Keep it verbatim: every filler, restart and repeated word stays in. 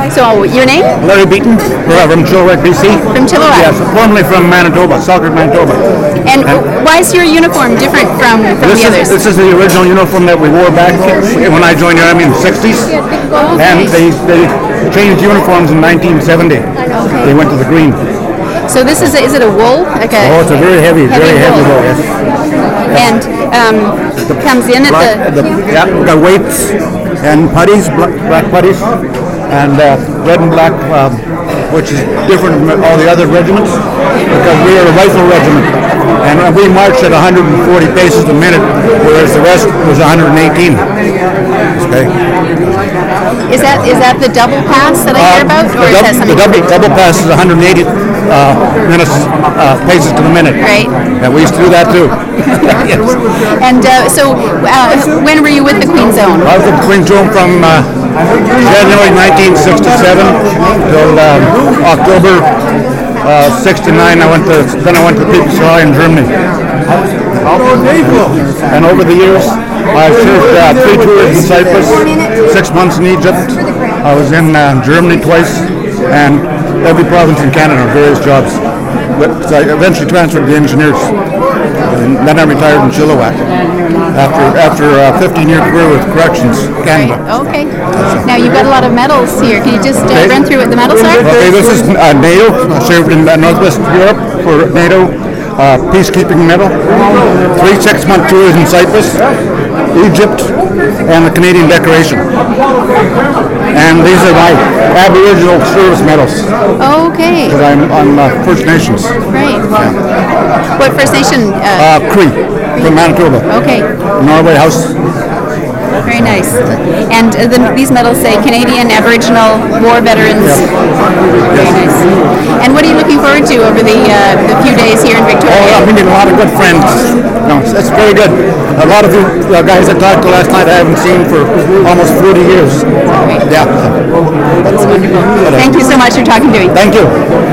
So, your name? Larry Beaton, we're from Chilliwack, B C. From Chilliwack? Yes, formerly from Manitoba, Selkirk, Manitoba. And why is your uniform different from, from This the is, others? this is the original uniform that we wore back when I joined the Army in the sixties. And they, they changed uniforms in nineteen seventy. They went to the green. So this is a, is it a wool? Like a Oh, it's a very heavy, very heavy wool. wool, yes. And um, comes in at Black, the, the, yeah, we got weights and putties, black, black putties, and uh, red and black, um, which is different from all the other regiments, because we are a rifle regiment, and we march at one hundred forty paces a minute, whereas the rest was one hundred eighteen. Okay. is that is that the double pass that I hear about, or the is that dou- something the double, different? double pass is one hundred eighty uh, minutes, uh, paces to the minute. Right. And we used to do that too. And uh, so, uh, when were you with the Queen Zone? I was at the Queen's Home from uh, January nineteen sixty-seven till um, October uh, sixty-nine. I went to then I went to People's Rally in Germany. And over the years, I served uh, three tours in Cyprus, six months in Egypt. I was in uh, Germany twice, and every province in Canada, various jobs. But I eventually transferred to the engineers, and then I retired in Chilliwack after after a fifteen-year career with Corrections Canada. Okay. Now you've got a lot of medals here. Can you just uh, run through what the medals are? Okay, this is uh, NATO. I served in uh, Northwest Europe for NATO. Uh, peacekeeping medal, three six-month tours in Cyprus, Egypt, and the Canadian Decoration. And these are my Aboriginal service medals, Okay. because I'm on uh, First Nations. Right. What First Nation? Uh, Uh, Cree, from Manitoba. okay. Norway House. Very nice. And uh, the, these medals say Canadian Aboriginal War Veterans. Very nice. And what are you looking forward to over the, uh, the few days here in Oh, Victoria? I've meeting a lot of good friends. No, it's, it's very good. A lot of you uh, guys I talked to last night I haven't seen for almost forty years. Yeah. Thank you so much for talking to me. Thank you.